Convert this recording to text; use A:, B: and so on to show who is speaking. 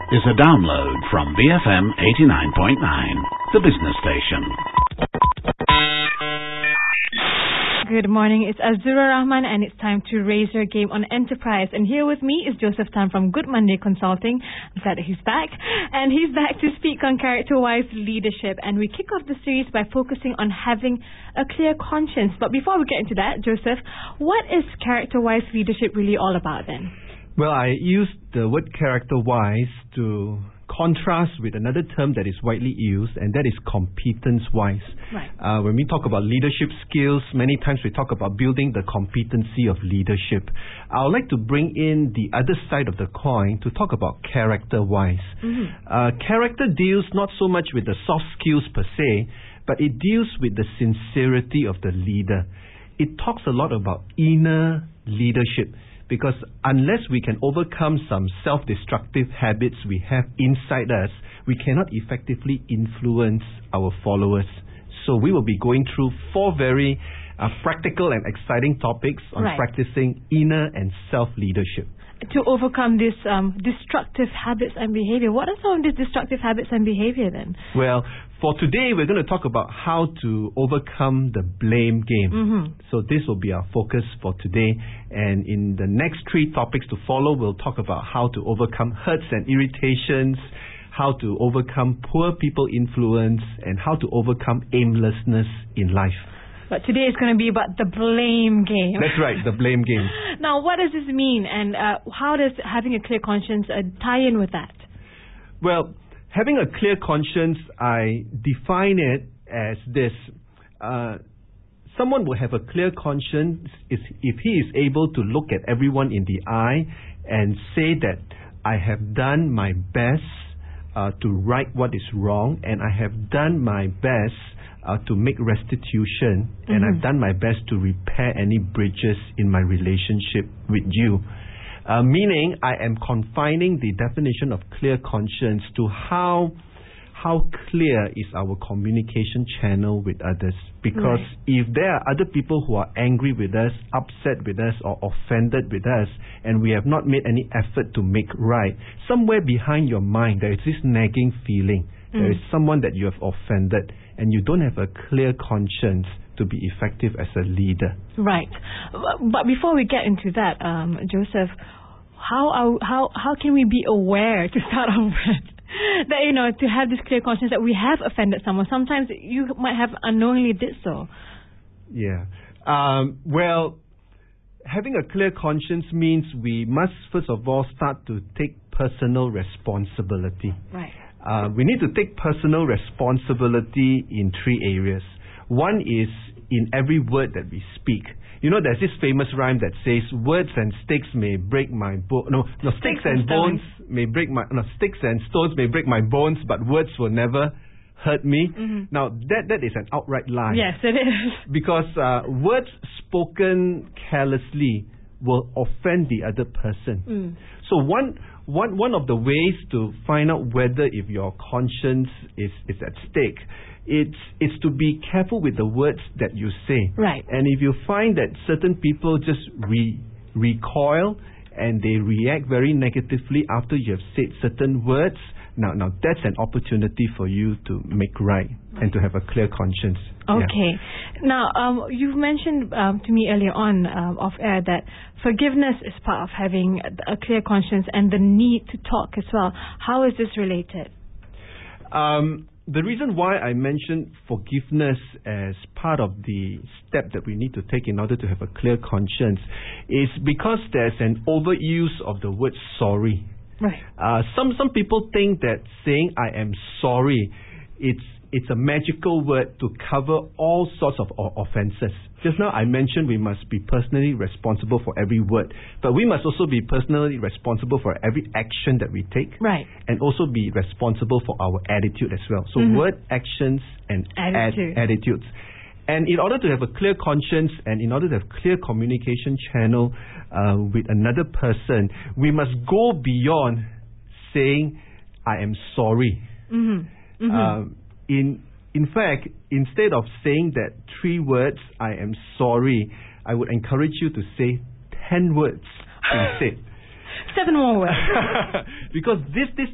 A: is a download from BFM 89.9, the business station.
B: Good morning, it's Azura Rahman and it's time to raise your game on enterprise. And here with me is Joseph Tan from Good Monday Consulting. I'm glad that he's back. And he's back to speak on character-wise leadership. And we kick off the series by focusing on having a clear conscience. But before we get into that, Joseph, what is character-wise leadership really all about then?
C: Well, I used the word character-wise to contrast with another term that is widely used, and that is competence-wise.
B: Right.
C: When we talk about leadership skills, many times we talk about building the competency of leadership. I would like to bring in the other side of the coin to talk about character-wise. Character deals not so much with the soft skills per se, but it deals with the sincerity of the leader. It talks a lot about inner leadership. Because unless we can overcome some self-destructive habits we have inside us, we cannot effectively influence our followers. So we will be going through 4 very practical and exciting topics on practicing inner and self-leadership.
B: To overcome these destructive habits and behavior. What are some of these destructive habits and behavior then?
C: Well, for today, we're going to talk about how to overcome the blame game. So this will be our focus for today. And in the next 3 topics to follow, we'll talk about how to overcome hurts and irritations, how to overcome poor people influence, and how to overcome aimlessness in life.
B: But today is going to be about the blame game.
C: That's right, the blame game.
B: Now, what does this mean, and how does having a clear conscience tie in with that?
C: Well, having a clear conscience, I define it as this. Someone will have a clear conscience if he is able to look at everyone in the eye and say that I have done my best to right what is wrong, and I have done my best to make restitution, and I've done my best to repair any breaches in my relationship with you. Meaning, I am confining the definition of clear conscience to how clear is our communication channel with others. Because if there are other people who are angry with us, upset with us, or offended with us, and we have not made any effort to make right, somewhere behind your mind there is this nagging feeling. There is someone that you have offended, and you don't have a clear conscience to be effective as a leader. Right.
B: But before we get into that, Joseph, how can we be aware to start off with that, to have this clear conscience that we have offended someone? Sometimes you might have unknowingly did so.
C: Yeah. Well, having a clear conscience means we must first of all start to take personal responsibility.
B: Right.
C: We need to take personal responsibility in 3 areas. One is in every word that we speak. There's this famous rhyme that says, "Words and sticks may break my bones. Sticks and bones may break my. Sticks and stones may break my bones, but words will never hurt me." Now that is an outright lie.
B: Yes, it is.
C: Because words spoken carelessly will offend the other person. So one of the ways to find out whether if your conscience is at stake, it's to be careful with the words that you say.
B: Right.
C: And if you find that certain people just recoil and they react very negatively after you have said certain words, now that's an opportunity for you to make right and to have a clear conscience.
B: Okay. Yeah. Now, you've mentioned to me earlier on off air that forgiveness is part of having a clear conscience and the need to talk as well. How is this related?
C: The reason why I mentioned forgiveness as part of the step that we need to take in order to have a clear conscience is because there's an overuse of the word sorry.
B: Right.
C: Some people think that saying I am sorry, it's a magical word to cover all sorts of offenses. Just now I mentioned we must be personally responsible for every word, but we must also be personally responsible for every action that we take.
B: Right.
C: And also be responsible for our attitude as well. So word, actions, and attitudes. And in order to have a clear conscience and in order to have clear communication channel with another person, we must go beyond saying, I am sorry. In fact, instead of saying that 3 words, I am sorry, I would encourage you to say 10 words instead.
B: 7 more words.
C: Because this